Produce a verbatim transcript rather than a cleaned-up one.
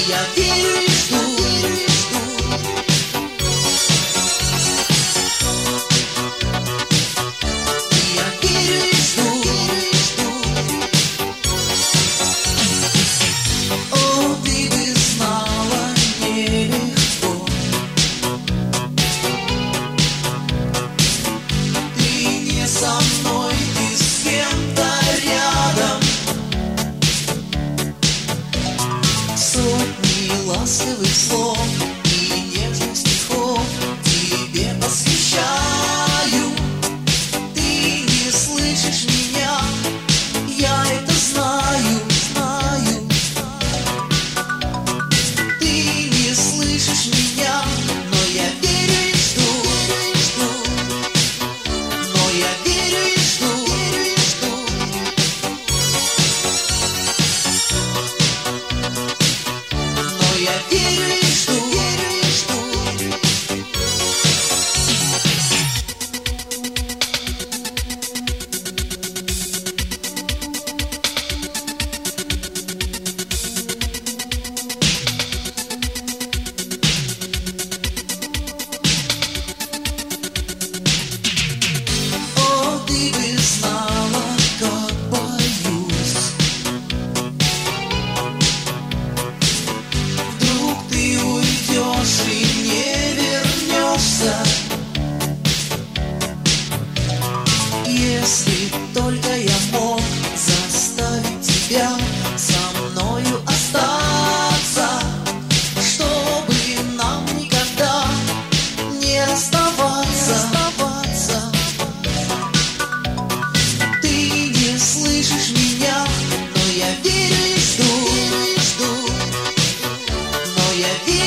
Я верю и жду. Со мной и с кем-то рядом. Сотни ласковых слов и нежных стихов тебе посвящаю. Ты не слышишь меня, я это знаю, знаю. Ты не слышишь меня, но я верю и жду. Я верю и жду, верю и жду. Но я верю и жду, верю и жду. Если только я мог заставить тебя со мною остаться, чтобы нам никогда не расставаться, расставаться. Ты не слышишь меня, но я верю и жду, жду. Но я верю.